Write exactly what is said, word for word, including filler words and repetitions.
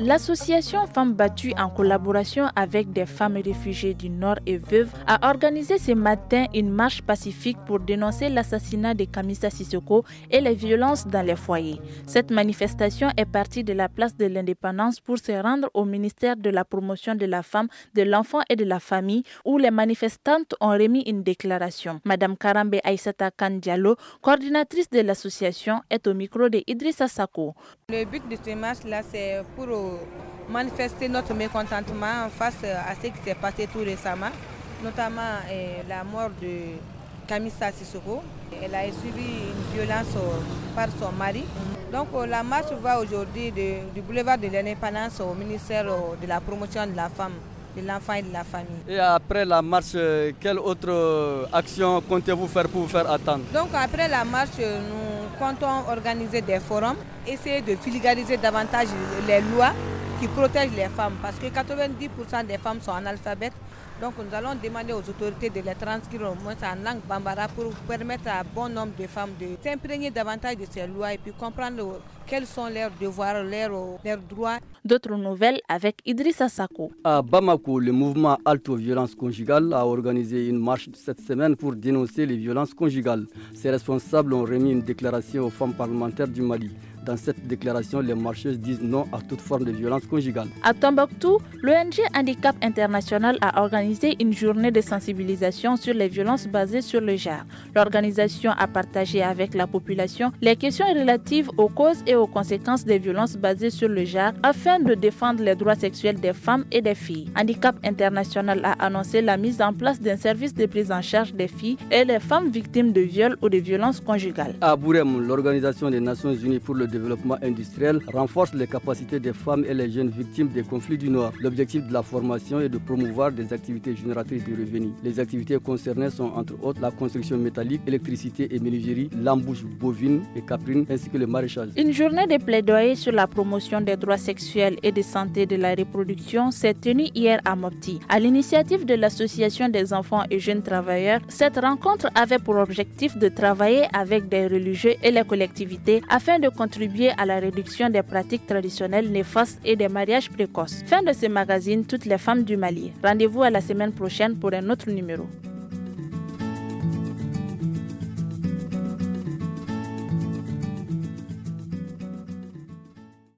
L'association Femmes Battues, en collaboration avec des femmes réfugiées du Nord et veuves, a organisé ce matin une marche pacifique pour dénoncer l'assassinat de Kamisa Sissoko et les violences dans les foyers. Cette manifestation est partie de la place de l'Indépendance pour se rendre au ministère de la Promotion de la Femme, de l'Enfant et de la Famille, où les manifestantes ont remis une déclaration. Madame Karambe Aïssata Kane Diallo, coordinatrice de l'association, est au micro de Idrissa Sako. Le but de cette marche-là, c'est pour manifester notre mécontentement face à ce qui s'est passé tout récemment, notamment eh, la mort de Kamisa Sissoko. Elle a subi une violence par son mari. Donc la marche va aujourd'hui de, du boulevard de l'Indépendance au ministère de la Promotion de la Femme, de l'Enfant et de la Famille. Et après la marche, quelle autre action comptez-vous faire pour vous faire attendre? Donc après la marche, nous comptons organiser des forums, essayer de vulgariser davantage les lois qui protègent les femmes, parce que quatre-vingt-dix pour cent des femmes sont analphabètes. Donc nous allons demander aux autorités de les transcrire au moins en langue bambara pour permettre à bon nombre de femmes de s'imprégner davantage de ces lois et puis comprendre quels sont leurs devoirs, leurs, leurs droits. D'autres nouvelles avec Idrissa Sako. À Bamako, le mouvement Alto Violence Conjugale a organisé une marche cette semaine pour dénoncer les violences conjugales. Ses responsables ont remis une déclaration aux femmes parlementaires du Mali. Dans cette déclaration, les marcheuses disent non à toute forme de violence conjugale. À Tombouctou, l'O N G Handicap International a organisé une journée de sensibilisation sur les violences basées sur le genre. L'organisation a partagé avec la population les questions relatives aux causes et aux conséquences des violences basées sur le genre afin de défendre les droits sexuels des femmes et des filles. Handicap International a annoncé la mise en place d'un service de prise en charge des filles et les femmes victimes de viols ou de violences conjugales. À Bourem, l'Organisation des Nations Unies pour le développement industriel renforce les capacités des femmes et les jeunes victimes des conflits du Nord. L'objectif de la formation est de promouvoir des activités génératrices de revenus. Les activités concernées sont entre autres la construction métallique, électricité et menuiserie, l'embouche bovine et caprine ainsi que le maraîchage. Une journée de plaidoyer sur la promotion des droits sexuels et de santé de la reproduction s'est tenue hier à Mopti. À l'initiative de l'Association des enfants et jeunes travailleurs, cette rencontre avait pour objectif de travailler avec des religieux et les collectivités afin de contribuer à la réduction des pratiques traditionnelles néfastes et des mariages précoces. Fin de ce magazine, toutes les femmes du Mali. Rendez-vous à la semaine prochaine pour un autre numéro.